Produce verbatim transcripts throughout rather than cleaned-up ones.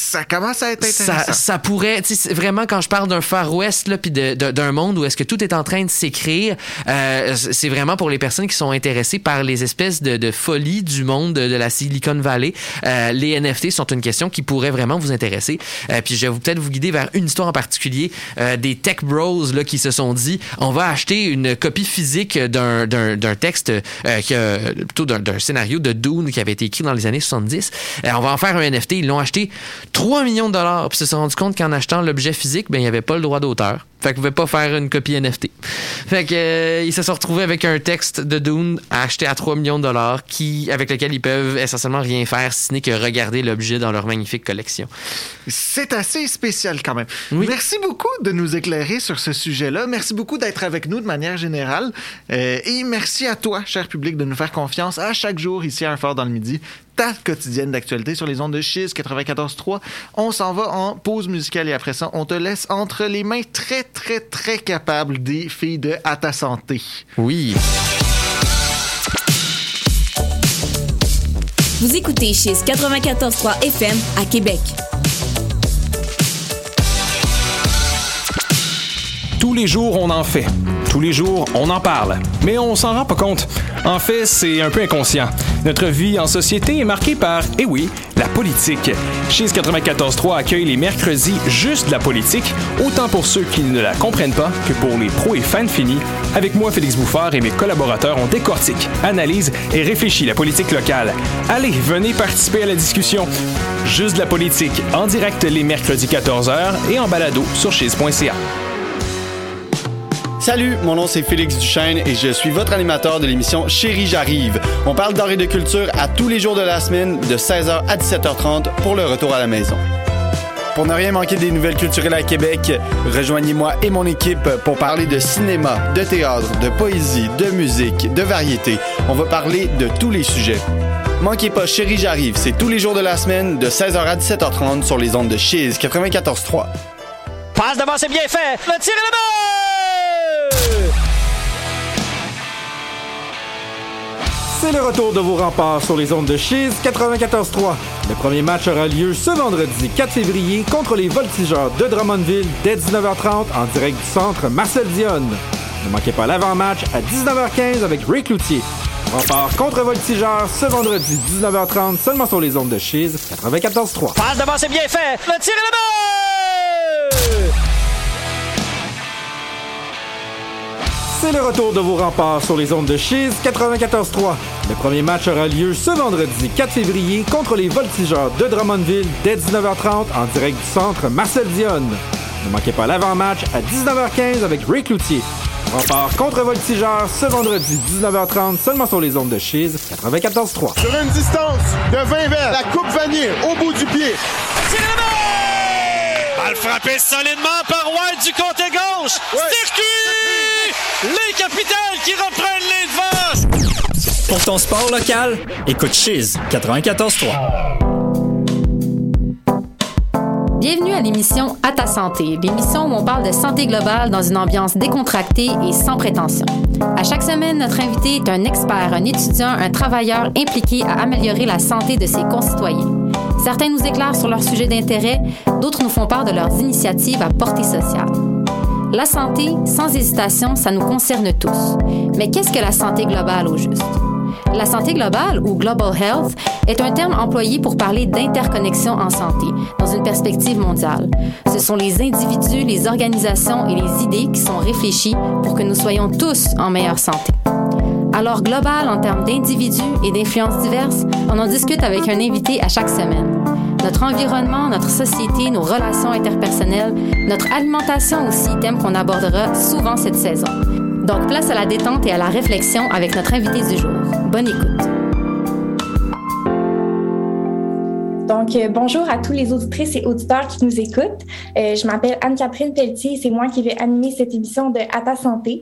ça commence à être intéressant. Ça, ça pourrait, tu sais, vraiment, quand je parle d'un Far West, là, puis de, de, d'un monde où est-ce que tout est en train de s'écrire, euh, c'est vraiment pour les personnes qui sont intéressées par les espèces de, de folie du monde de, de la Silicon Valley. Euh, les N F T sont une question qui pourrait vraiment vous intéresser. Euh, puis je vais vous, peut-être vous guider vers une histoire en particulier, euh, des tech bros là, qui se sont dit, on va acheter une copie physique d'un, d'un, d'un texte, euh, qui a, plutôt d'un, d'un scénario de Dune qui avait été écrit dans les années soixante-dix. Euh, on va en faire un N F T. Ils l'ont acheté trois millions de dollars. Puis ils se sont rendus compte qu'en achetant l'objet physique, ben, il n'y avait pas le droit d'auteur. Fait qu'ils pouvaient pas faire une copie N F T. Fait que euh, ils se sont retrouvés avec un texte de Dune acheté à trois millions de dollars qui, avec lequel ils peuvent essentiellement rien faire si ce n'est que regarder l'objet dans leur magnifique collection. C'est assez spécial quand même. Oui. Merci beaucoup de nous éclairer sur ce sujet-là. Merci beaucoup d'être avec nous de manière générale. Euh, et merci à toi, cher public, de nous faire confiance à chaque jour ici à Un Fort dans le Midi. Ta quotidienne d'actualité sur les ondes de Chiz quatre-vingt-quatorze trois. On s'en va en pause musicale et après ça, on te laisse entre les mains très, très, très capables des filles de À ta santé. Oui. Vous écoutez Chiz quatre-vingt-quatorze trois F M à Québec. Tous les jours, on en fait. Tous les jours, on en parle. Mais on s'en rend pas compte. En fait, c'est un peu inconscient. Notre vie en société est marquée par, eh oui, la politique. Chiz quatre-vingt-quatorze trois accueille les mercredis juste de la politique, autant pour ceux qui ne la comprennent pas que pour les pros et fans finis. Avec moi, Félix Bouffard et mes collaborateurs, on décortique, analyse et réfléchit la politique locale. Allez, venez participer à la discussion. Juste de la politique, en direct les mercredis quatorze heures et en balado sur chiz point c a. Salut, mon nom c'est Félix Duchesne et je suis votre animateur de l'émission Chérie, j'arrive. On parle d'art et de culture à tous les jours de la semaine de seize heures à dix-sept heures trente pour le retour à la maison. Pour ne rien manquer des nouvelles culturelles à Québec, rejoignez-moi et mon équipe pour parler de cinéma, de théâtre, de poésie, de musique, de variété. On va parler de tous les sujets. Manquez pas Chérie, j'arrive, c'est tous les jours de la semaine de seize heures à dix-sept heures trente sur les ondes de Chiz quatre-vingt-quatorze trois. Passe devant, c'est bien fait! Le tir est là-bas! C'est le retour de vos remparts sur les ondes de Chiz quatre-vingt-quatorze trois. Le premier match aura lieu ce vendredi quatre février contre les Voltigeurs de Drummondville dès dix-neuf heures trente en direct du centre Marcel Dionne. Ne manquez pas l'avant-match à dix-neuf heures quinze avec Ray Cloutier. Remparts contre Voltigeurs ce vendredi dix-neuf heures trente seulement sur les ondes de Chiz quatre-vingt-quatorze trois. Passe devant, c'est bien fait! Le tir est là-bas! C'est le retour de vos remparts sur les ondes de Chiz quatre-vingt-quatorze trois. Le premier match aura lieu ce vendredi quatre février contre les Voltigeurs de Drummondville dès dix-neuf heures trente en direct du centre Marcel Dionne. Ne manquez pas l'avant-match à dix-neuf heures quinze avec Ray Cloutier. Remparts contre Voltigeurs ce vendredi dix-neuf heures trente seulement sur les ondes de Chiz quatre-vingt-quatorze trois. Sur une distance de vingt verres, la coupe vanille au bout du pied. Tir là-bas! Balle frappée solidement par White du côté gauche. Ouais. Circuit! Les capitales qui reprennent les devants. Pour ton sport local, écoute Chiz quatre-vingt-quatorze trois. Bienvenue à l'émission À ta santé, l'émission où on parle de santé globale dans une ambiance décontractée et sans prétention. À chaque semaine, notre invité est un expert, un étudiant, un travailleur impliqué à améliorer la santé de ses concitoyens. Certains nous éclairent sur leurs sujets d'intérêt, d'autres nous font part de leurs initiatives à portée sociale. La santé, sans hésitation, ça nous concerne tous. Mais qu'est-ce que la santé globale au juste? La santé globale, ou Global Health, est un terme employé pour parler d'interconnexion en santé, dans une perspective mondiale. Ce sont les individus, les organisations et les idées qui sont réfléchis pour que nous soyons tous en meilleure santé. Alors global en termes d'individus et d'influences diverses, on en discute avec un invité à chaque semaine. Notre environnement, notre société, nos relations interpersonnelles, notre alimentation aussi, thème qu'on abordera souvent cette saison. Donc, place à la détente et à la réflexion avec notre invité du jour. Bonne écoute. Donc, euh, bonjour à tous les auditrices et auditeurs qui nous écoutent. Euh, je m'appelle Anne-Catherine Pelletier et c'est moi qui vais animer cette émission de À ta santé.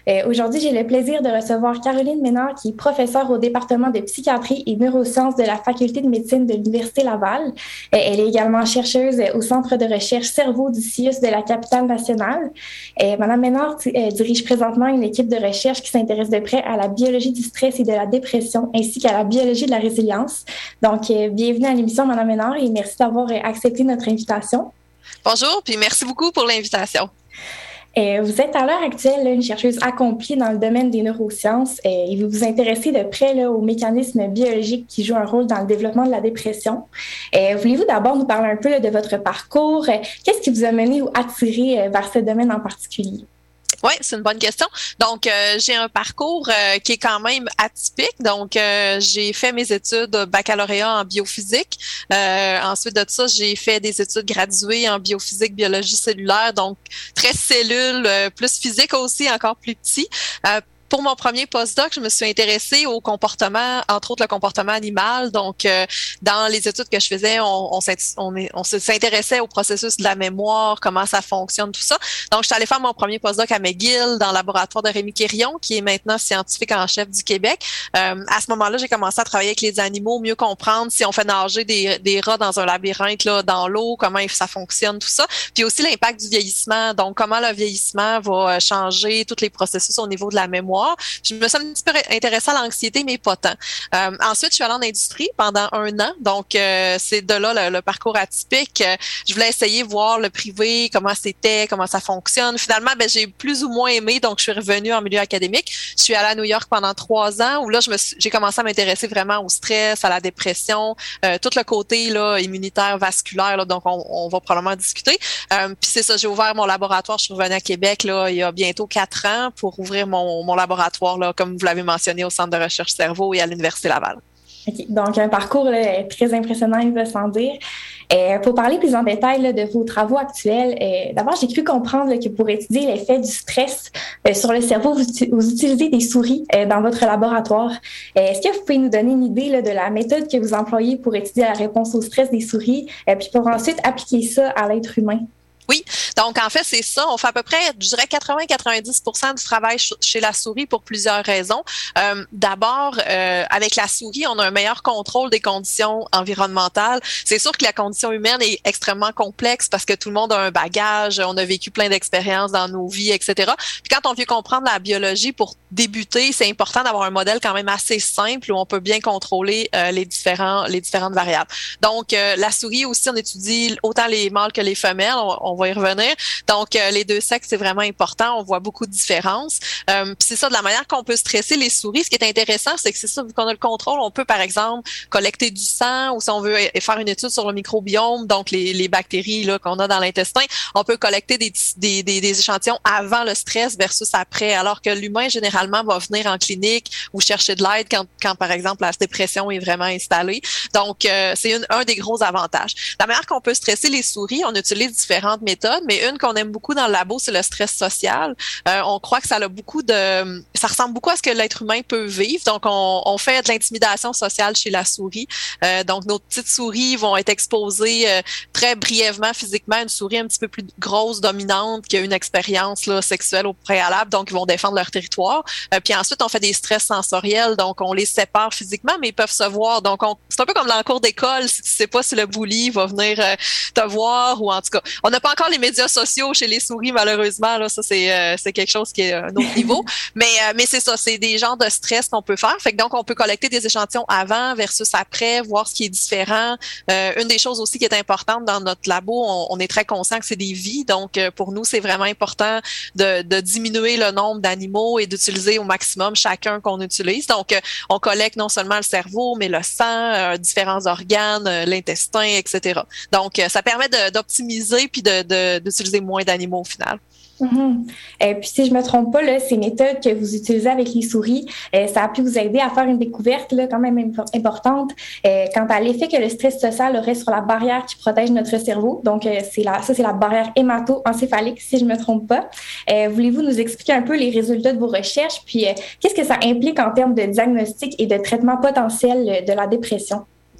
Euh, aujourd'hui, j'ai le plaisir de recevoir Caroline Ménard, qui est professeure au département de psychiatrie et neurosciences de la faculté de médecine de l'Université Laval. Euh, elle est également chercheuse au Centre de recherche cerveau du C I U S de la capitale nationale. Euh, Madame Ménard euh, dirige présentement une équipe de recherche qui s'intéresse de près à la biologie du stress et de la dépression, ainsi qu'à la biologie de la résilience. Donc, euh, bienvenue à l'émission, Madame Ménard, et merci d'avoir euh, accepté notre invitation. Bonjour, puis merci beaucoup pour l'invitation. Euh, vous êtes à l'heure actuelle là, une chercheuse accomplie dans le domaine des neurosciences euh, et vous vous intéressez de près là, aux mécanismes biologiques qui jouent un rôle dans le développement de la dépression. Euh, voulez-vous d'abord nous parler un peu là, de votre parcours? Euh, qu'est-ce qui vous a mené ou attiré euh, vers ce domaine en particulier? Oui, c'est une bonne question. Donc, euh, j'ai un parcours euh, qui est quand même atypique. Donc, euh, j'ai fait mes études baccalauréat en biophysique. Euh, ensuite de ça, j'ai fait des études graduées en biophysique, biologie cellulaire, donc très cellule, euh, plus physique aussi, encore plus petit. Euh, Pour mon premier postdoc, je me suis intéressée au comportement, entre autres le comportement animal. Donc, euh, dans les études que je faisais, on, on, on, est, on s'intéressait au processus de la mémoire, comment ça fonctionne, tout ça. Donc, je suis allée faire mon premier postdoc à McGill, dans le laboratoire de Rémi Quirion, qui est maintenant scientifique en chef du Québec. Euh, à ce moment-là, j'ai commencé à travailler avec les animaux, mieux comprendre si on fait nager des, des rats dans un labyrinthe là, dans l'eau, comment ça fonctionne, tout ça. Puis aussi l'impact du vieillissement. Donc, comment le vieillissement va changer tous les processus au niveau de la mémoire. Je me suis un petit peu intéressée à l'anxiété, mais pas tant. Euh, ensuite, je suis allée en industrie pendant un an. Donc, euh, c'est de là le, le parcours atypique. Je voulais essayer voir le privé, comment c'était, comment ça fonctionne. Finalement, ben, j'ai plus ou moins aimé, donc je suis revenue en milieu académique. Je suis allée à New York pendant trois ans, où là, je me suis, j'ai commencé à m'intéresser vraiment au stress, à la dépression, euh, tout le côté là, immunitaire, vasculaire, là, donc on, on va probablement discuter. Euh, puis c'est ça, j'ai ouvert mon laboratoire. Je suis revenue à Québec là, il y a bientôt quatre ans pour ouvrir mon, mon laboratoire. laboratoire, là, comme vous l'avez mentionné, au Centre de recherche cerveau et à l'Université Laval. OK. Donc, un parcours là, très impressionnant, il va sans dire. Euh, pour parler plus en détail là, de vos travaux actuels, euh, d'abord, j'ai cru comprendre là, que pour étudier l'effet du stress euh, sur le cerveau, vous, vous utilisez des souris euh, dans votre laboratoire. Euh, est-ce que vous pouvez nous donner une idée là, de la méthode que vous employez pour étudier la réponse au stress des souris, euh, puis pour ensuite appliquer ça à l'être humain? Oui, donc en fait, c'est ça. On fait à peu près, je dirais, quatre-vingts à quatre-vingt-dix pour cent du travail ch- chez la souris pour plusieurs raisons. Euh, d'abord, euh, avec la souris, on a un meilleur contrôle des conditions environnementales. C'est sûr que la condition humaine est extrêmement complexe parce que tout le monde a un bagage, on a vécu plein d'expériences dans nos vies, et cetera. Puis quand on veut comprendre la biologie pour débuter, c'est important d'avoir un modèle quand même assez simple où on peut bien contrôler euh, les différents, les différentes variables. Donc, euh, la souris aussi, on étudie autant les mâles que les femelles. On, on On va y revenir. Donc, euh, les deux sexes, c'est vraiment important. On voit beaucoup de différences. Euh, puis c'est ça, de la manière qu'on peut stresser les souris, ce qui est intéressant, c'est que c'est ça, vu qu'on a le contrôle, on peut, par exemple, collecter du sang ou si on veut faire une étude sur le microbiome, donc les, les bactéries là, qu'on a dans l'intestin, on peut collecter des, des, des, des échantillons avant le stress versus après, alors que l'humain, généralement, va venir en clinique ou chercher de l'aide quand, quand par exemple, la dépression est vraiment installée. Donc, euh, c'est une, un des gros avantages. La manière qu'on peut stresser les souris, on utilise différentes méthode, mais une qu'on aime beaucoup dans le labo, c'est le stress social. Euh, on croit que ça a beaucoup de, ça ressemble beaucoup à ce que l'être humain peut vivre. Donc, on, on fait de l'intimidation sociale chez la souris. Euh, donc, nos petites souris vont être exposées euh, très brièvement physiquement à une souris un petit peu plus grosse, dominante, qui a une expérience là, sexuelle au préalable. Donc, ils vont défendre leur territoire. Euh, puis ensuite, on fait des stress sensoriels. Donc, on les sépare physiquement, mais ils peuvent se voir. Donc, on, c'est un peu comme dans la cour d'école. Si tu sais pas si le bully va venir euh, te voir ou en tout cas, on n'a pas encore les médias sociaux chez les souris, malheureusement. Là, ça, c'est, euh, c'est quelque chose qui est un autre niveau. Mais, euh, mais c'est ça, c'est des genres de stress qu'on peut faire. Fait que donc, on peut collecter des échantillons avant versus après, voir ce qui est différent. Euh, une des choses aussi qui est importante dans notre labo, on, on est très conscient que c'est des vies. Donc, euh, pour nous, c'est vraiment important de, de diminuer le nombre d'animaux et d'utiliser au maximum chacun qu'on utilise. Donc, euh, on collecte non seulement le cerveau, mais le sang, euh, différents organes, euh, l'intestin, et cetera. Donc, euh, ça permet de, d'optimiser puis de De, d'utiliser moins d'animaux au final. Mm-hmm. Et puis, si je ne me trompe pas, là, ces méthodes que vous utilisez avec les souris, euh, ça a pu vous aider à faire une découverte là, quand même importante euh, quant à l'effet que le stress social aurait sur la barrière qui protège notre cerveau. Donc, euh, c'est la, ça, c'est la barrière hémato-encéphalique, si je ne me trompe pas. Euh, voulez-vous nous expliquer un peu les résultats de vos recherches? Puis, euh, qu'est-ce que ça implique en termes de diagnostic et de traitement potentiel de la dépression?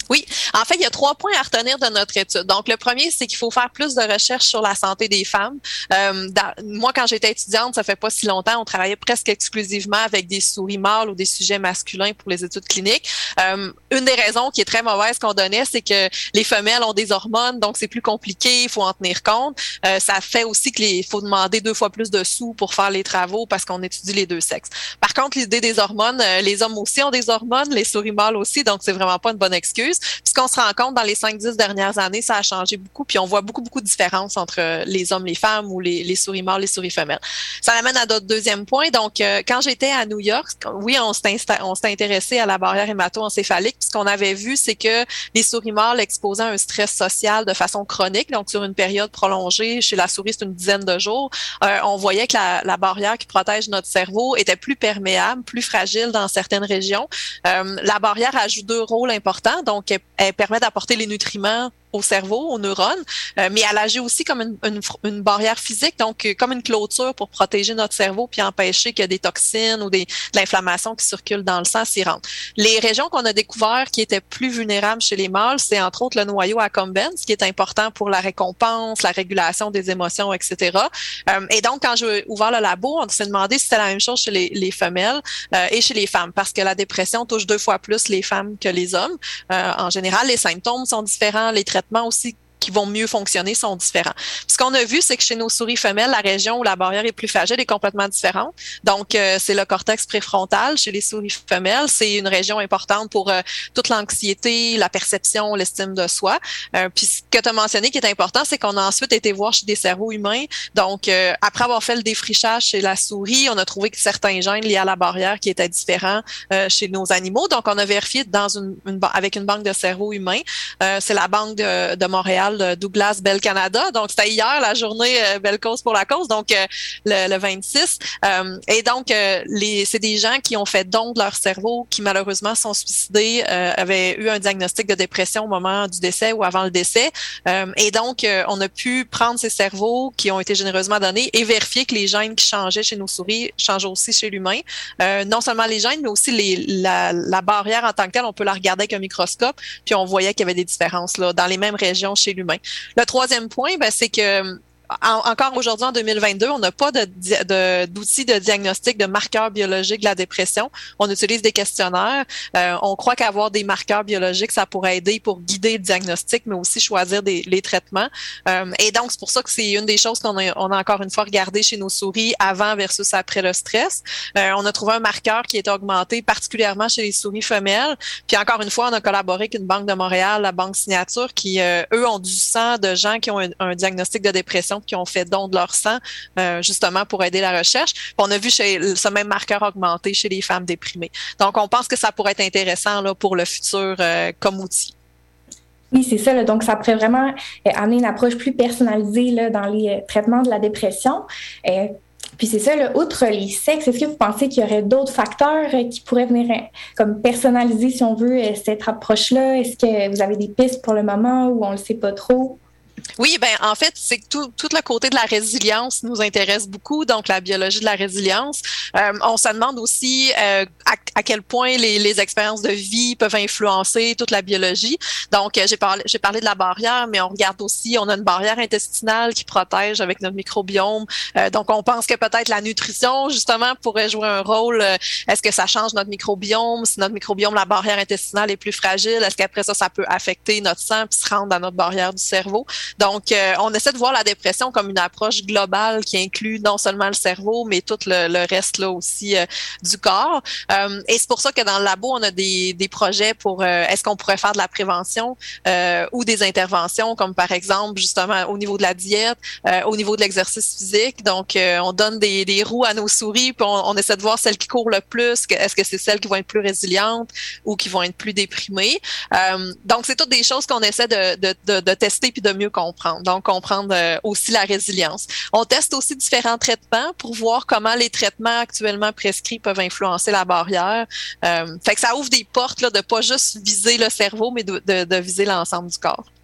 Oui, en fait, il y a trois points à retenir de notre étude. Donc, le premier, c'est qu'il faut faire plus de recherches sur la santé des femmes. Euh, dans, moi, quand j'étais étudiante, ça fait pas si longtemps, on travaillait presque exclusivement avec des souris mâles ou des sujets masculins pour les études cliniques. Euh, une des raisons qui est très mauvaise qu'on donnait, c'est que les femelles ont des hormones, donc c'est plus compliqué, il faut en tenir compte. Euh, ça fait aussi qu'il faut demander deux fois plus de sous pour faire les travaux parce qu'on étudie les deux sexes. Par contre, l'idée des hormones, euh, les hommes aussi ont des hormones, les souris mâles aussi, donc c'est vraiment pas une bonne excuse. Puis ce qu'on se rend compte dans les cinq dix dernières années, ça a changé beaucoup, puis on voit beaucoup, beaucoup de différences entre les hommes, les femmes ou les, les souris mâles, les souris femelles. Ça m'amène à notre deuxième point. Donc, euh, quand j'étais à New York, oui, on s'était, insta- on s'était intéressé à la barrière hémato-encéphalique, puis ce qu'on avait vu, c'est que les souris mâles exposaient à un stress social de façon chronique, donc sur une période prolongée, chez la souris, c'est une dizaine de jours, euh, on voyait que la, la barrière qui protège notre cerveau était plus perméable, plus fragile dans certaines régions. Euh, la barrière a joué deux rôles importants, donc elle, elle permet d'apporter les nutriments au cerveau, aux neurones, euh, mais elle agit aussi comme une, une, une barrière physique, donc euh, comme une clôture pour protéger notre cerveau puis empêcher qu'il y ait des toxines ou des, de l'inflammation qui circule dans le sang s'y rentre. Les régions qu'on a découvertes qui étaient plus vulnérables chez les mâles, c'est entre autres le noyau accumbens, qui est important pour la récompense, la régulation des émotions, et cetera. Euh, et donc, quand j'ai ouvert le labo, on s'est demandé si c'était la même chose chez les, les femelles euh, et chez les femmes, parce que la dépression touche deux fois plus les femmes que les hommes. Euh, en général, les symptômes sont différents, les traitements aussi qui vont mieux fonctionner sont différents. Puis ce qu'on a vu, c'est que chez nos souris femelles, la région où la barrière est plus fragile est complètement différente. Donc, euh, c'est le cortex préfrontal chez les souris femelles. C'est une région importante pour euh, toute l'anxiété, la perception, l'estime de soi. Euh, puis ce que tu as mentionné qui est important, c'est qu'on a ensuite été voir chez des cerveaux humains. Donc, euh, après avoir fait le défrichage chez la souris, on a trouvé que certains gènes liés à la barrière qui étaient différents euh, chez nos animaux. Donc, on a vérifié dans une, une avec une banque de cerveaux humains. Euh, c'est la banque de, de Montréal, Douglas Bell Canada. Donc, c'était hier la journée euh, Belle Cause pour la cause, donc euh, le, le vingt-six. Euh, et donc, euh, les, c'est des gens qui ont fait don de leur cerveau, qui malheureusement sont suicidés, euh, avaient eu un diagnostic de dépression au moment du décès ou avant le décès. Euh, et donc, euh, on a pu prendre ces cerveaux qui ont été généreusement donnés et vérifier que les gènes qui changeaient chez nos souris changent aussi chez l'humain. Euh, non seulement les gènes, mais aussi les, la, la barrière en tant que telle, on peut la regarder avec un microscope, puis on voyait qu'il y avait des différences là, dans les mêmes régions chez l'humain. Le troisième point, ben, c'est que En, encore aujourd'hui, en deux mille vingt-deux, on n'a pas de, de, d'outils de diagnostic de marqueurs biologiques de la dépression. On utilise des questionnaires. Euh, on croit qu'avoir des marqueurs biologiques, ça pourrait aider pour guider le diagnostic, mais aussi choisir des, les traitements. Euh, et donc, c'est pour ça que c'est une des choses qu'on a, on a encore une fois regardé chez nos souris avant versus après le stress. Euh, on a trouvé un marqueur qui est augmenté particulièrement chez les souris femelles. Puis encore une fois, on a collaboré avec une banque de Montréal, la Banque Signature, qui, euh, eux, ont du sang de gens qui ont un, un diagnostic de dépression qui ont fait don de leur sang, euh, justement pour aider la recherche. Puis on a vu chez, ce même marqueur augmenter chez les femmes déprimées. Donc, on pense que ça pourrait être intéressant là, pour le futur euh, comme outil. Oui, c'est ça. Là. Donc, ça pourrait vraiment euh, amener une approche plus personnalisée là, dans les euh, traitements de la dépression. Euh, Puis c'est ça, là, outre les sexes, est-ce que vous pensez qu'il y aurait d'autres facteurs euh, qui pourraient venir euh, comme personnaliser, si on veut, euh, cette approche-là? Est-ce que vous avez des pistes pour le moment ou on ne le sait pas trop? Oui, ben en fait, c'est que tout, tout le côté de la résilience nous intéresse beaucoup, donc la biologie de la résilience. Euh, on se demande aussi euh, à, à quel point les, les expériences de vie peuvent influencer toute la biologie. Donc, euh, j'ai parlé, j'ai parlé de la barrière, mais on regarde aussi, on a une barrière intestinale qui protège avec notre microbiome. Euh, donc, on pense que peut-être la nutrition, justement, pourrait jouer un rôle. Euh, est-ce que ça change notre microbiome? Si notre microbiome, la barrière intestinale est plus fragile, est-ce qu'après ça, ça peut affecter notre sang puis se rendre dans notre barrière du cerveau? Donc, euh, on essaie de voir la dépression comme une approche globale qui inclut non seulement le cerveau, mais tout le, le reste là aussi euh, du corps. Euh, et c'est pour ça que dans le labo, on a des, des projets pour euh, est-ce qu'on pourrait faire de la prévention euh, ou des interventions, comme par exemple justement au niveau de la diète, euh, au niveau de l'exercice physique. Donc, euh, on donne des, des roues à nos souris, puis on, on essaie de voir celles qui courent le plus. Est-ce que c'est celles qui vont être plus résilientes ou qui vont être plus déprimées? Euh, donc, c'est toutes des choses qu'on essaie de, de, de, de tester puis de mieux comprendre. Donc, comprendre euh, aussi la résilience. On teste aussi différents traitements pour voir comment les traitements actuellement prescrits peuvent influencer la barrière. Euh, fait que ça ouvre des portes là, de pas juste viser le cerveau, mais de, de, de viser l'ensemble du corps.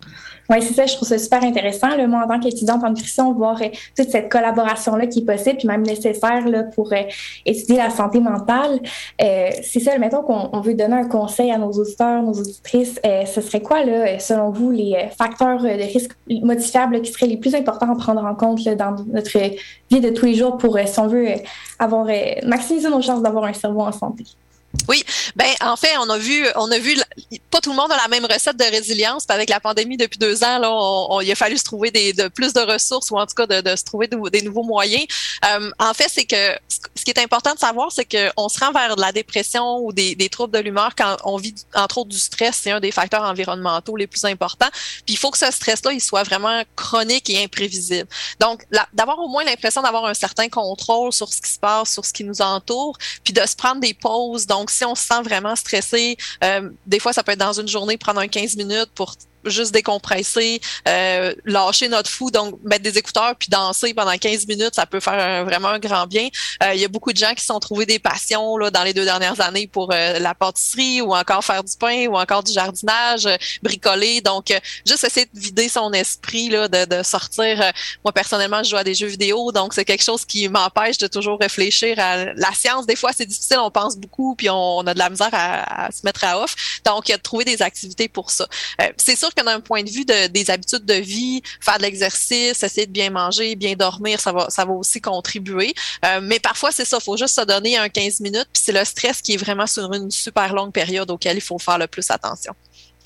Oui, c'est ça, je trouve ça super intéressant. Là, moi, en tant qu'étudiante en nutrition, voir euh, toute cette collaboration-là qui est possible, puis même nécessaire là, pour euh, étudier la santé mentale. Euh, c'est ça, mettons qu'on on veut donner un conseil à nos auditeurs, nos auditrices. Euh, ce serait quoi, là, selon vous, les euh, facteurs de risque modifiables là, qui seraient les plus importants à prendre en compte là, dans notre vie de tous les jours pour, euh, si on veut, euh, avoir euh, maximiser nos chances d'avoir un cerveau en santé? Oui, ben en fait, on a vu, on a vu, pas tout le monde a la même recette de résilience. Puis avec la pandémie depuis deux ans, là, on, on, il a fallu se trouver des, de plus de ressources ou en tout cas de, de se trouver de, des nouveaux moyens. Euh, en fait, c'est que ce qui est important de savoir, c'est que on se rend vers de la dépression ou des, des troubles de l'humeur quand on vit entre autres du stress. C'est un des facteurs environnementaux les plus importants. Puis il faut que ce stress-là, il soit vraiment chronique et imprévisible. Donc, la, d'avoir au moins l'impression d'avoir un certain contrôle sur ce qui se passe, sur ce qui nous entoure, puis de se prendre des pauses. Donc, si on se sent vraiment stressé, euh, des fois, ça peut être dans une journée, prendre un quinze minutes pour juste décompresser, euh, lâcher notre fou, donc mettre des écouteurs puis danser pendant quinze minutes, ça peut faire un, vraiment un grand bien. Euh, il y a beaucoup de gens qui se sont trouvés des passions là, dans les deux dernières années pour euh, la pâtisserie ou encore faire du pain ou encore du jardinage, euh, bricoler. Donc, euh, juste essayer de vider son esprit, là, de, de sortir. Euh, moi, personnellement, je joue à des jeux vidéo, donc c'est quelque chose qui m'empêche de toujours réfléchir à la science. Des fois, c'est difficile, on pense beaucoup puis on, on a de la misère à, à se mettre à off. Donc, il y a de trouver des activités pour ça. Euh, c'est sûr que d'un point de vue de, des habitudes de vie, faire de l'exercice, essayer de bien manger, bien dormir, ça va, ça va aussi contribuer. Euh, mais parfois, c'est ça, il faut juste se donner un quinze minutes, puis c'est le stress qui est vraiment sur une super longue période auquel il faut faire le plus attention.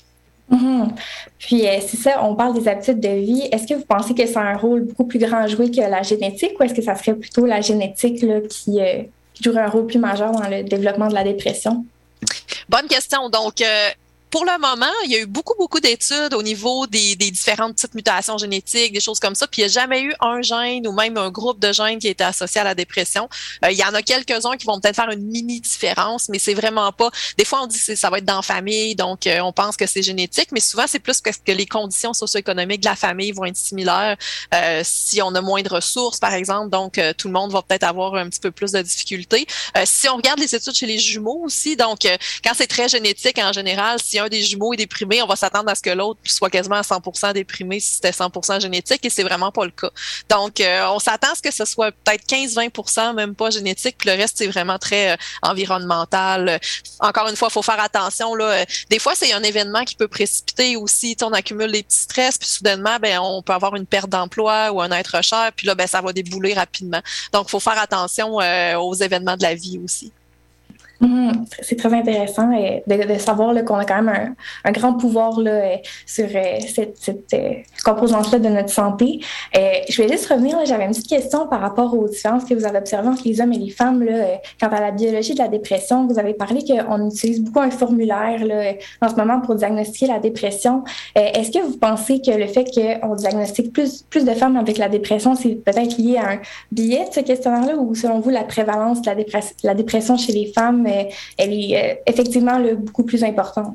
Mm-hmm. Puis, euh, c'est ça, on parle des habitudes de vie. Est-ce que vous pensez que ça a un rôle beaucoup plus grand à jouer que la génétique ou est-ce que ça serait plutôt la génétique là, qui, euh, qui jouerait un rôle plus majeur dans le développement de la dépression? Bonne question. Donc, euh, pour le moment, il y a eu beaucoup, beaucoup d'études au niveau des, des différentes petites mutations génétiques, des choses comme ça, puis il n'y a jamais eu un gène ou même un groupe de gènes qui a été associé à la dépression. Euh, il y en a quelques-uns qui vont peut-être faire une mini-différence, mais c'est vraiment pas... Des fois, on dit que ça va être dans la famille, donc euh, on pense que c'est génétique, mais souvent, c'est plus parce que les conditions socio-économiques de la famille vont être similaires. Euh, si on a moins de ressources, par exemple, donc euh, tout le monde va peut-être avoir un petit peu plus de difficultés. Euh, si on regarde les études chez les jumeaux aussi, donc euh, quand c'est très génétique, en général, si un des jumeaux est déprimé, on va s'attendre à ce que l'autre soit quasiment à cent pour cent déprimé si c'était cent pour cent génétique et c'est vraiment pas le cas. Donc, euh, on s'attend à ce que ce soit peut-être quinze à vingt pour cent, même pas génétique, puis le reste, c'est vraiment très euh, environnemental. Encore une fois, il faut faire attention. Là. Des fois, c'est un événement qui peut précipiter aussi. On accumule des petits stress, puis soudainement, ben, on peut avoir une perte d'emploi ou un être cher, puis là, ben, ça va débouler rapidement. Donc, il faut faire attention euh, aux événements de la vie aussi. Mmh, c'est très intéressant euh, de, de savoir là, qu'on a quand même un, un grand pouvoir là, euh, sur euh, cette, cette euh, composante-là de notre santé. Euh, je vais juste revenir, là, j'avais une petite question par rapport aux différences que vous avez observées entre les hommes et les femmes. Là, euh, quant à la biologie de la dépression, vous avez parlé qu'on utilise beaucoup un formulaire là, en ce moment pour diagnostiquer la dépression. Euh, est-ce que vous pensez que le fait qu'on diagnostique plus, plus de femmes avec la dépression, c'est peut-être lié à un biais de ce questionnaire-là ou selon vous, la prévalence de la, dépres- la dépression chez les femmes elle est euh, effectivement là, beaucoup plus importante?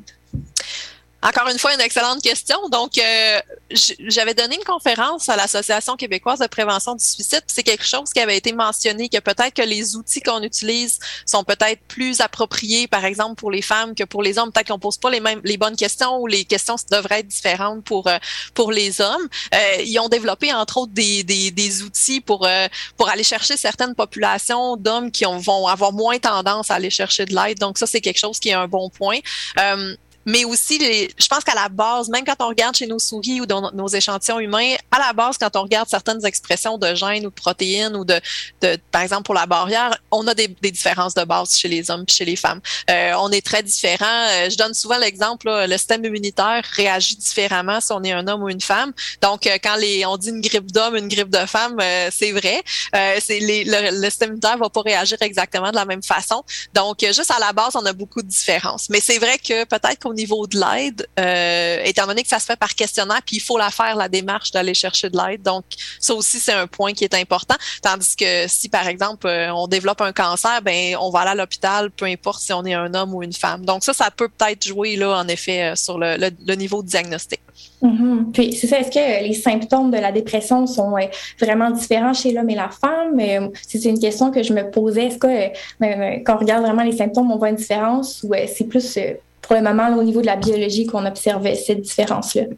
Encore une fois, une excellente question. Donc, euh, j'avais donné une conférence à l'Association québécoise de prévention du suicide. C'est quelque chose qui avait été mentionné, que peut-être que les outils qu'on utilise sont peut-être plus appropriés, par exemple, pour les femmes que pour les hommes. Peut-être qu'on pose pas les mêmes, les bonnes questions ou les questions devraient être différentes pour euh, pour les hommes. Euh, ils ont développé, entre autres, des des, des outils pour euh, pour aller chercher certaines populations d'hommes qui ont, vont avoir moins tendance à aller chercher de l'aide. Donc, ça, c'est quelque chose qui est un bon point. Euh, Mais aussi, les, je pense qu'à la base, même quand on regarde chez nos souris ou dans nos échantillons humains, à la base, quand on regarde certaines expressions de gènes ou de protéines ou de, de par exemple pour la barrière, on a des, des différences de base chez les hommes et chez les femmes. Euh, on est très différents. Euh, je donne souvent l'exemple, là, le système immunitaire réagit différemment si on est un homme ou une femme. Donc, euh, quand les, on dit une grippe d'homme, une grippe de femme, euh, c'est vrai. Euh, c'est les, le, le système immunitaire va pas réagir exactement de la même façon. Donc, euh, juste à la base, on a beaucoup de différences. Mais c'est vrai que peut-être qu'on au niveau de l'aide, euh, étant donné que ça se fait par questionnaire, puis il faut la faire, la démarche d'aller chercher de l'aide. Donc, ça aussi, c'est un point qui est important. Tandis que si, par exemple, euh, on développe un cancer, ben on va aller à l'hôpital, peu importe si on est un homme ou une femme. Donc, ça, ça peut peut-être jouer, là, en effet, euh, sur le, le, le niveau de diagnostic. Mm-hmm. Puis, c'est ça, est-ce que les symptômes de la dépression sont euh, vraiment différents chez l'homme et la femme? Euh, c'est une question que je me posais. Est-ce que, euh, quand on regarde vraiment les symptômes, on voit une différence ou euh, c'est plus... Euh, pour le moment, là, au niveau de la biologie, qu'on observait cette différence-là?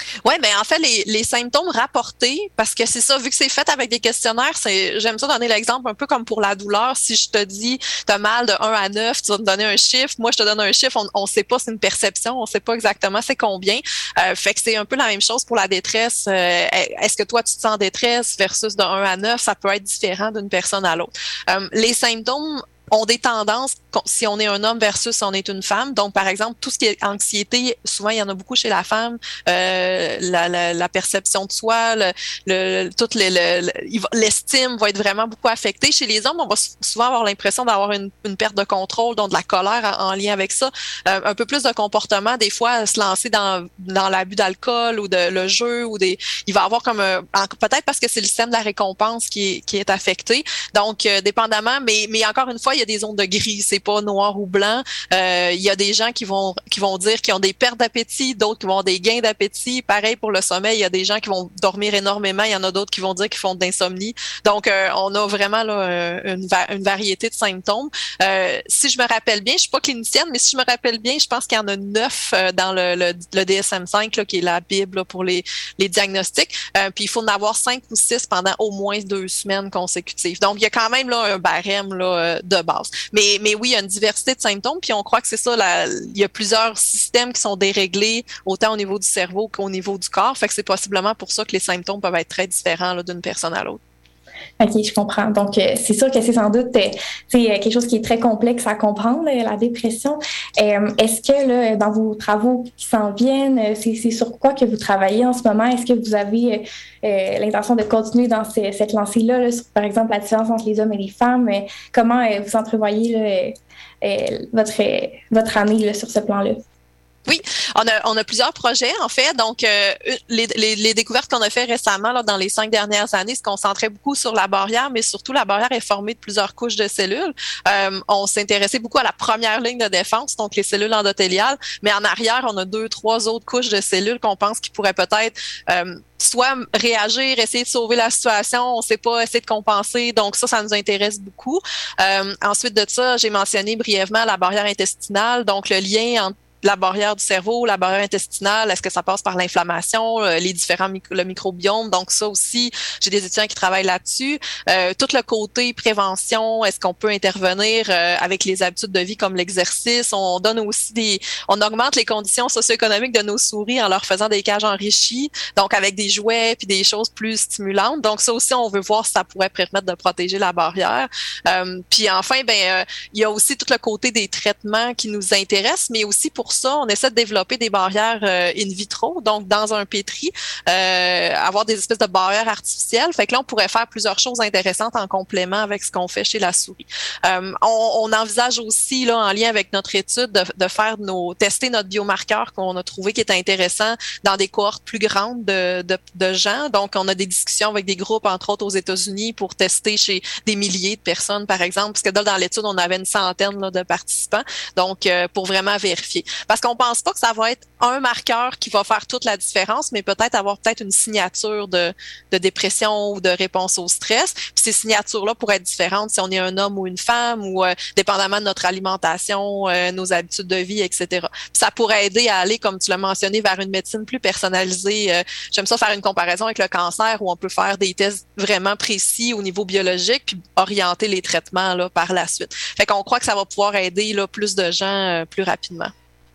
Oui, mais en fait, les, les symptômes rapportés, parce que c'est ça, vu que c'est fait avec des questionnaires, c'est, j'aime ça donner l'exemple un peu comme pour la douleur. Si je te dis, tu as mal de un à neuf, tu vas me donner un chiffre. Moi, je te donne un chiffre, on ne sait pas, c'est une perception, on ne sait pas exactement c'est combien. Euh, fait que c'est un peu la même chose pour la détresse. Euh, est-ce que toi, tu te sens en détresse versus de un à neuf, ça peut être différent d'une personne à l'autre. Euh, les symptômes ont des tendances si on est un homme versus si on est une femme. Donc, par exemple, tout ce qui est anxiété, souvent, il y en a beaucoup chez la femme. Euh, la, la, la perception de soi, le, le, toute le, le, l'estime va être vraiment beaucoup affectée. Chez les hommes, on va souvent avoir l'impression d'avoir une, une perte de contrôle, donc de la colère en, en lien avec ça. Euh, un peu plus de comportement, des fois, se lancer dans, dans l'abus d'alcool ou de le jeu ou des... Il va avoir comme un... Peut-être parce que c'est le système de la récompense qui est, qui est affecté. Donc, euh, dépendamment, mais, mais encore une fois, il y a des zones de gris. C'est pas noir ou blanc. Euh, il y a des gens qui vont qui vont dire qu'ils ont des pertes d'appétit, d'autres qui vont avoir des gains d'appétit. Pareil pour le sommeil, il y a des gens qui vont dormir énormément, il y en a d'autres qui vont dire qu'ils font de l'insomnie. Donc, euh, on a vraiment là une, va- une variété de symptômes. Euh, si je me rappelle bien, je suis pas clinicienne, mais si je me rappelle bien, je pense qu'il y en a neuf euh, dans le, le, le D S M cinq, là, qui est la Bible là, pour les, les diagnostics. Euh, puis il faut en avoir cinq ou six pendant au moins deux semaines consécutives. Donc, il y a quand même là un barème là, de base. Mais, mais oui, il y a une diversité de symptômes, puis on croit que c'est ça, la, il y a plusieurs systèmes qui sont déréglés, autant au niveau du cerveau qu'au niveau du corps, fait que c'est possiblement pour ça que les symptômes peuvent être très différents là, d'une personne à l'autre. OK, je comprends. Donc, euh, c'est sûr que c'est sans doute euh, c'est quelque chose qui est très complexe à comprendre, là, la dépression. Euh, est-ce que là, dans vos travaux qui s'en viennent, c'est, c'est sur quoi que vous travaillez en ce moment? Est-ce que vous avez euh, l'intention de continuer dans ce, cette lancée-là, là, sur, par exemple, la différence entre les hommes et les femmes? Euh, comment euh, vous entrevoyez là, euh, votre, euh, votre année là, sur ce plan-là? Oui, on a, on a plusieurs projets, en fait. Donc, euh, les, les, les découvertes qu'on a fait récemment, là, dans les cinq dernières années, se concentraient beaucoup sur la barrière, mais surtout, la barrière est formée de plusieurs couches de cellules. Euh, on s'intéressait beaucoup à la première ligne de défense, donc les cellules endothéliales, mais en arrière, on a deux, trois autres couches de cellules qu'on pense qui pourraient peut-être... Euh, soit réagir, essayer de sauver la situation, on ne sait pas, essayer de compenser. Donc ça, ça nous intéresse beaucoup. Euh, ensuite de ça, j'ai mentionné brièvement la barrière intestinale, donc le lien entre la barrière du cerveau, la barrière intestinale, est-ce que ça passe par l'inflammation, euh, les différents micro- le microbiome, donc ça aussi, j'ai des étudiants qui travaillent là-dessus. Euh, tout le côté prévention, est-ce qu'on peut intervenir euh, avec les habitudes de vie comme l'exercice, on donne aussi des, on augmente les conditions socio-économiques de nos souris en leur faisant des cages enrichies, donc avec des jouets puis des choses plus stimulantes. Donc ça aussi, on veut voir si ça pourrait permettre de protéger la barrière. Euh, puis enfin, ben euh, il y a aussi tout le côté des traitements qui nous intéressent, mais aussi pour ça, on essaie de développer des barrières euh, in vitro, donc dans un pétri, euh, avoir des espèces de barrières artificielles. Fait que là, on pourrait faire plusieurs choses intéressantes en complément avec ce qu'on fait chez la souris. Euh, on, on envisage aussi, là, en lien avec notre étude, de, de faire nos, tester notre biomarqueur qu'on a trouvé qui est intéressant dans des cohortes plus grandes de, de, de gens. Donc, on a des discussions avec des groupes, entre autres aux États-Unis, pour tester chez des milliers de personnes, par exemple, parce que là, dans l'étude, on avait une centaine là, de participants. Donc, euh, pour vraiment vérifier. Parce qu'on pense pas que ça va être un marqueur qui va faire toute la différence, mais peut-être avoir peut-être une signature de, de dépression ou de réponse au stress. Puis ces signatures-là pourraient être différentes si on est un homme ou une femme ou euh, dépendamment de notre alimentation, euh, nos habitudes de vie, et cetera. Puis ça pourrait aider à aller, comme tu l'as mentionné, vers une médecine plus personnalisée. Euh, j'aime ça faire une comparaison avec le cancer où on peut faire des tests vraiment précis au niveau biologique puis orienter les traitements là, par la suite. Fait qu'on croit que ça va pouvoir aider là, plus de gens euh, plus rapidement.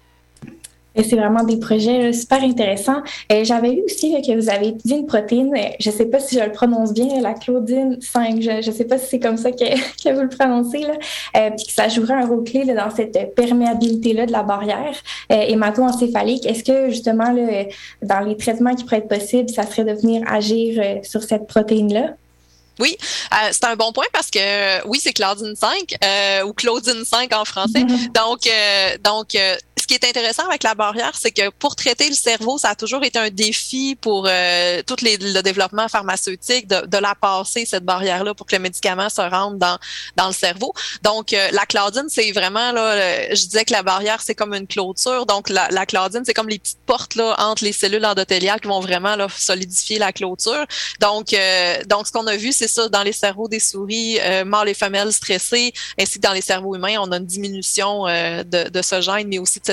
Et c'est vraiment des projets là, super intéressants. Euh, j'avais lu aussi là, que vous avez étudié une protéine, je ne sais pas si je le prononce bien, là, la claudine cinq, je ne sais pas si c'est comme ça que, que vous le prononcez, là, euh, puis que ça jouerait un rôle clé là, dans cette perméabilité-là de la barrière euh, hémato-encéphalique. Est-ce que justement, là, dans les traitements qui pourraient être possibles, ça serait de venir agir euh, sur cette protéine-là? Oui, euh, c'est un bon point parce que euh, oui, c'est Claudine cinq euh, ou Claudine cinq en français. Mm-hmm. Donc, euh, donc euh, ce qui est intéressant avec la barrière, c'est que pour traiter le cerveau, ça a toujours été un défi pour euh, tout les, le développement pharmaceutique de, de la passer, cette barrière-là, pour que le médicament se rende dans, dans le cerveau. Donc, euh, la claudine, c'est vraiment, là, je disais que la barrière, c'est comme une clôture. Donc, la, la claudine, c'est comme les petites portes là entre les cellules endothéliales qui vont vraiment là, solidifier la clôture. Donc, euh, donc, ce qu'on a vu, c'est ça, dans les cerveaux des souris, euh, mâles et femelles stressés, ainsi que dans les cerveaux humains, on a une diminution euh, de, de ce gène, mais aussi de cette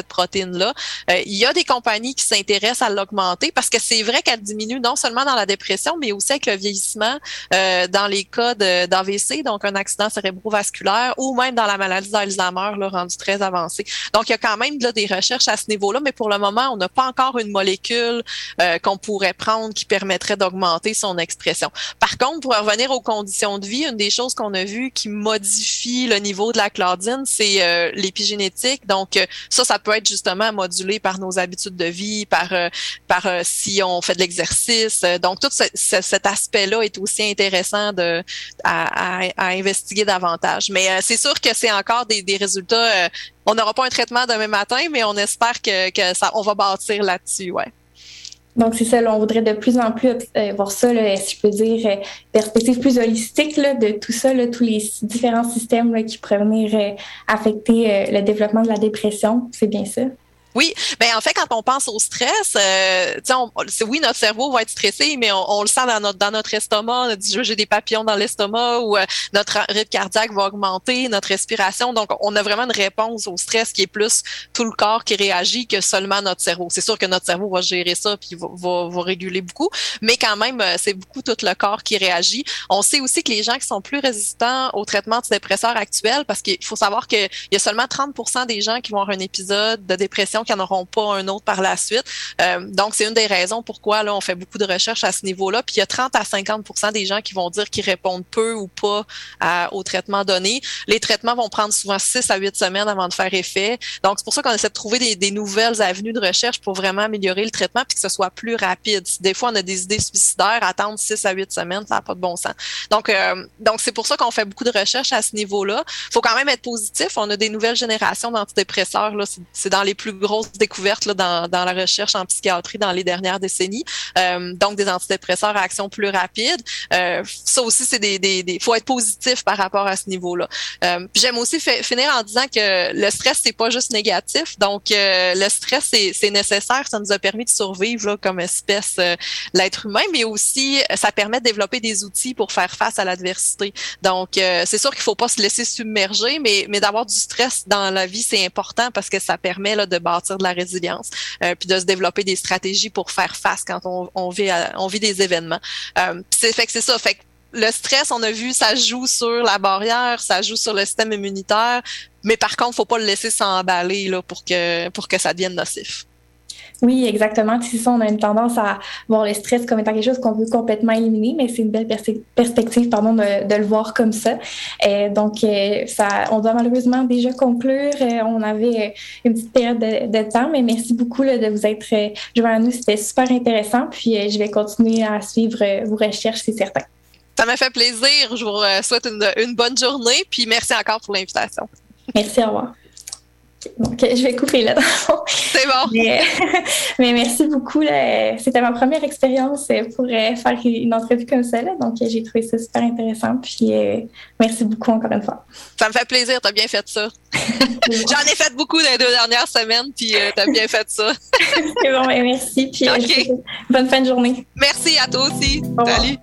cette protéine-là. Euh, il y a des compagnies qui s'intéressent à l'augmenter parce que c'est vrai qu'elle diminue non seulement dans la dépression, mais aussi avec le vieillissement euh, dans les cas de, d'A V C, donc un accident cérébrovasculaire, ou même dans la maladie d'Alzheimer, là, rendu très avancé. Donc, il y a quand même là, des recherches à ce niveau-là, mais pour le moment, on n'a pas encore une molécule euh, qu'on pourrait prendre qui permettrait d'augmenter son expression. Par contre, pour revenir aux conditions de vie, une des choses qu'on a vues qui modifie le niveau de la claudine, c'est euh, l'épigénétique. Donc, euh, ça, ça peut être justement modulé par nos habitudes de vie, par euh, par euh, si on fait de l'exercice. Donc, tout ce, ce, cet aspect-là est aussi intéressant de à, à, à investiguer davantage. Mais euh, c'est sûr que c'est encore des, des résultats. Euh, on n'aura pas un traitement demain matin, mais on espère que, que ça, on va bâtir là-dessus, ouais. Donc, c'est ça, là, on voudrait de plus en plus euh, voir ça, là, si je peux dire, euh, perspective plus holistique là, de tout ça, là, tous les différents systèmes là, qui pourraient venir euh, affecter euh, le développement de la dépression. C'est bien ça? Oui, ben en fait, quand on pense au stress, euh, on, c'est, oui, notre cerveau va être stressé, mais on, on le sent dans notre dans notre estomac. On dit, j'ai des papillons dans l'estomac, ou euh, notre rythme cardiaque va augmenter, notre respiration. Donc, on a vraiment une réponse au stress qui est plus tout le corps qui réagit que seulement notre cerveau. C'est sûr que notre cerveau va gérer ça puis va, va, va réguler beaucoup, mais quand même, c'est beaucoup tout le corps qui réagit. On sait aussi que les gens qui sont plus résistants au traitement antidépresseur actuel, parce qu'il faut savoir qu'il y a seulement trente pour cent des gens qui vont avoir un épisode de dépression qui n'en auront pas un autre par la suite. Euh, donc, c'est une des raisons pourquoi là on fait beaucoup de recherches à ce niveau-là. Puis, il y a trente à cinquante pour cent des gens qui vont dire qu'ils répondent peu ou pas à, au traitement donné. Les traitements vont prendre souvent six à huit semaines avant de faire effet. Donc, c'est pour ça qu'on essaie de trouver des, des nouvelles avenues de recherche pour vraiment améliorer le traitement puis que ce soit plus rapide. Des fois, on a des idées suicidaires, attendre six à huit semaines, ça n'a pas de bon sens. Donc, euh, donc c'est pour ça qu'on fait beaucoup de recherches à ce niveau-là. Il faut quand même être positif. On a des nouvelles générations d'antidépresseurs. Là, c'est, c'est dans les plus grosses découvertes là, dans, dans la recherche en psychiatrie dans les dernières décennies. Euh, donc, des antidépresseurs à action plus rapide. Euh, ça aussi, c'est des, des, des, faut être positif par rapport à ce niveau-là. Euh, puis j'aime aussi f- finir en disant que le stress, c'est pas juste négatif. Donc, euh, le stress, c'est, c'est nécessaire. Ça nous a permis de survivre là, comme espèce, euh, l'être humain, mais aussi, ça permet de développer des outils pour faire face à l'adversité. Donc, euh, c'est sûr qu'il faut pas se laisser submerger, mais, mais d'avoir du stress dans la vie, c'est important parce que ça permet là, de bâtir de la résilience, euh, puis de se développer des stratégies pour faire face quand on, on vit à, on vit des événements. Euh, c'est fait que c'est ça. Fait que le stress, on a vu, ça joue sur la barrière, ça joue sur le système immunitaire, mais par contre, faut pas le laisser s'emballer là pour que pour que ça devienne nocif. Oui, exactement. C'est ça, on a une tendance à voir le stress comme étant quelque chose qu'on veut complètement éliminer, mais c'est une belle pers- perspective pardon, de, de le voir comme ça. Euh, donc, euh, ça, on doit malheureusement déjà conclure. Euh, on avait une petite période de, de temps, mais merci beaucoup là, de vous être euh, joints à nous. C'était super intéressant. Puis, euh, je vais continuer à suivre euh, vos recherches, c'est certain. Ça m'a fait plaisir. Je vous souhaite une, une bonne journée. Puis, merci encore pour l'invitation. Merci, au revoir. Donc, je vais couper là. C'est bon. Mais, mais merci beaucoup. Là. C'était ma première expérience pour euh, faire une entrevue comme ça. Là. Donc, j'ai trouvé ça super intéressant. Puis, euh, merci beaucoup encore une fois. Ça me fait plaisir. Tu as bien fait ça. J'en ai fait beaucoup dans les deux dernières semaines. Puis, euh, tu as bien fait ça. C'est bon. Ben, merci. Puis, okay. euh, bonne fin de journée. Merci à toi aussi. Salut.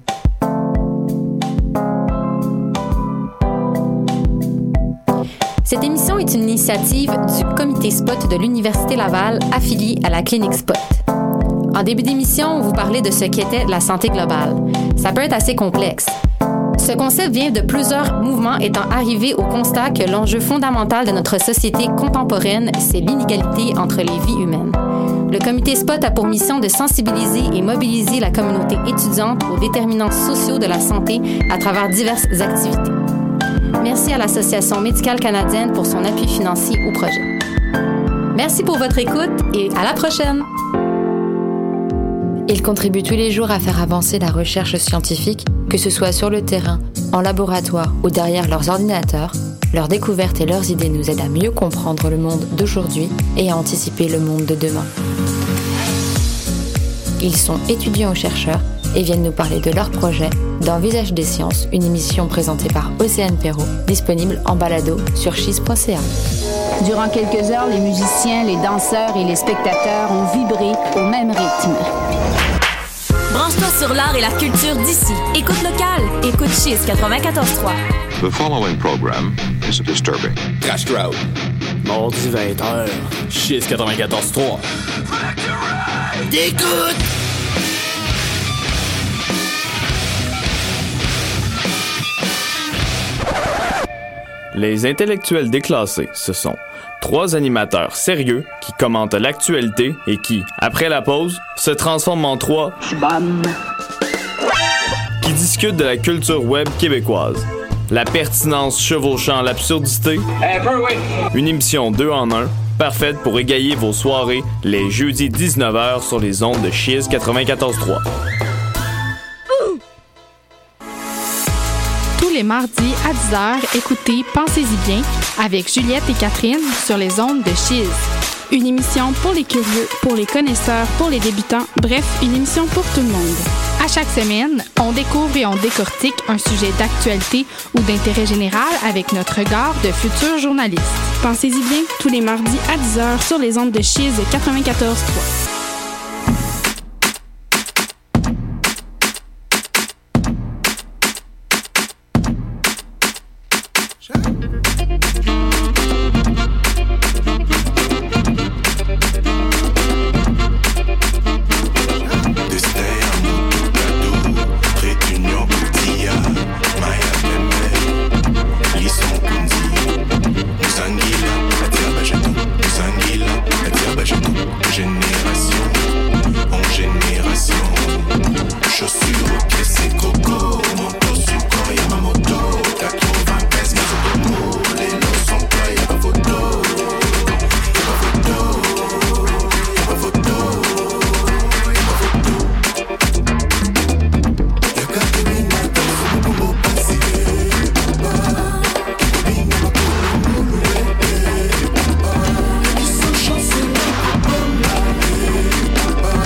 Cette émission est une initiative du Comité Spot de l'Université Laval, affilié à la Clinique Spot. En début d'émission, on vous parlait de ce qu'était la santé globale. Ça peut être assez complexe. Ce concept vient de plusieurs mouvements étant arrivés au constat que l'enjeu fondamental de notre société contemporaine, c'est l'inégalité entre les vies humaines. Le Comité Spot a pour mission de sensibiliser et mobiliser la communauté étudiante aux déterminants sociaux de la santé à travers diverses activités. Merci à l'Association médicale canadienne pour son appui financier au projet. Merci pour votre écoute et à la prochaine! Ils contribuent tous les jours à faire avancer la recherche scientifique, que ce soit sur le terrain, en laboratoire ou derrière leurs ordinateurs. Leurs découvertes et leurs idées nous aident à mieux comprendre le monde d'aujourd'hui et à anticiper le monde de demain. Ils sont étudiants ou chercheurs et viennent nous parler de leurs projets dans Visage des sciences, une émission présentée par Océane Perrault, disponible en balado sur chiz point c a. Durant quelques heures, les musiciens, les danseurs et les spectateurs ont vibré au même rythme. Branche-toi sur l'art et la culture d'ici. Écoute local. Écoute Chiz quatre-vingt-quatorze trois. The following program is disturbing. Cash Crowd. Mardi vingt heures, Chiz quatre-vingt-quatorze trois. D'écoute! Les intellectuels déclassés, ce sont trois animateurs sérieux qui commentent l'actualité et qui, après la pause, se transforment en trois Bam. qui discutent de la culture web québécoise. La pertinence chevauchant l'absurdité. Un peu, oui. Une émission deux en un, parfaite pour égayer vos soirées les jeudis dix-neuf heures sur les ondes de Chiz quatre-vingt-quatorze trois. Tous les mardis à dix heures, écoutez Pensez-y bien avec Juliette et Catherine sur les ondes de Chiz. Une émission pour les curieux, pour les connaisseurs, pour les débutants, bref, une émission pour tout le monde. À chaque semaine, on découvre et on décortique un sujet d'actualité ou d'intérêt général avec notre regard de futurs journalistes. Pensez-y bien, tous les mardis à dix heures sur les ondes de Chiz quatre-vingt-quatorze trois.